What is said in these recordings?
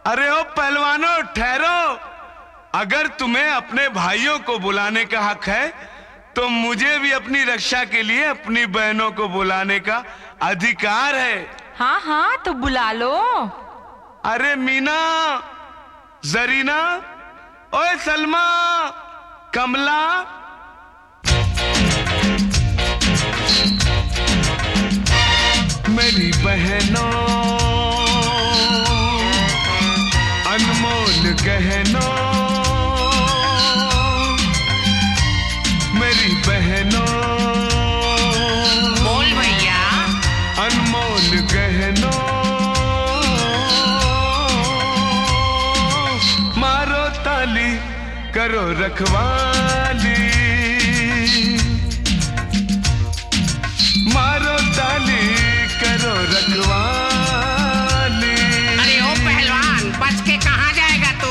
अरे ओ पहलवानों, ठहरो। अगर तुम्हें अपने भाइयों को बुलाने का हक है तो मुझे भी अपनी रक्षा के लिए अपनी बहनों को बुलाने का अधिकार है। हाँ हाँ, तो बुला लो। अरे मीना, जरीना, ओए सलमा, कमला। मेरी बहनों, अनमोल गहनों, मेरी बहनों, बोल भैया। अनमोल गहनों, मारो ताली करो रखवाली, मारो ताली करो रखवाली। अरे ओ पहलवान, बच के कहाँ जाएगा तू?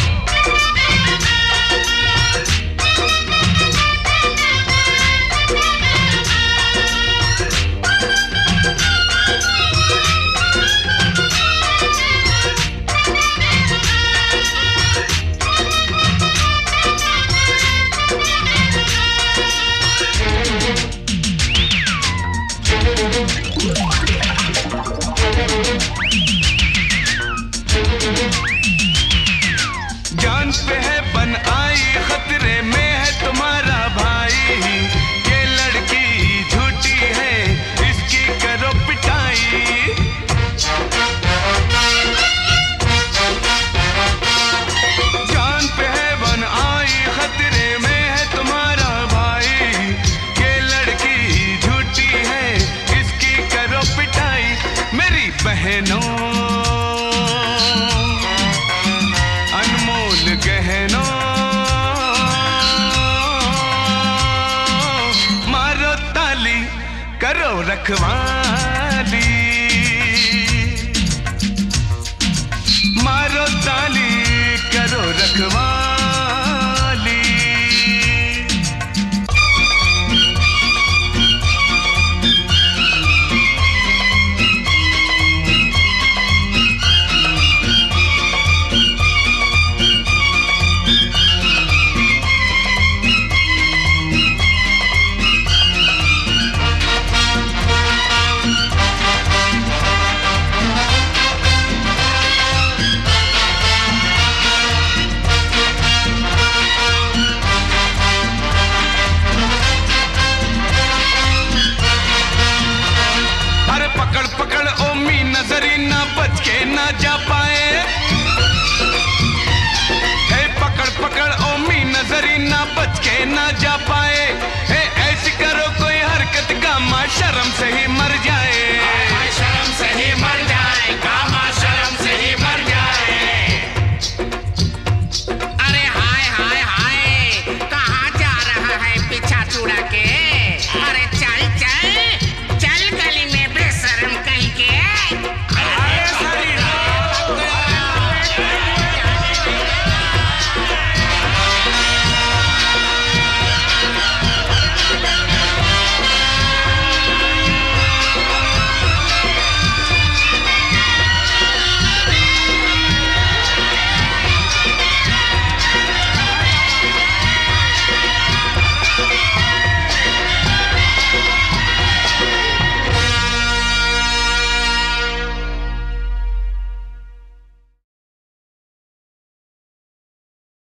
जान पे है बन आई, खतरे में है तुम्हारा भाई। ये लड़की झूठी है, इसकी करो पिटाई। जान पे है बन आई, खतरे में है तुम्हारा भाई। ये लड़की झूठी है, इसकी करो पिटाई। मेरी बहनों, अनमोल गहनों, मारो ताली करो रखवाली, मारो ताली करो रखवाली। अरे पकड़ पकड़ ओ मीना, जरीना, बच के ना जा पाए। हे पकड़ पकड़ ओ मीना, जरीना, बच के ना जा पाए। हे ऐसी करो कोई हरकत, गामा शर्म से ही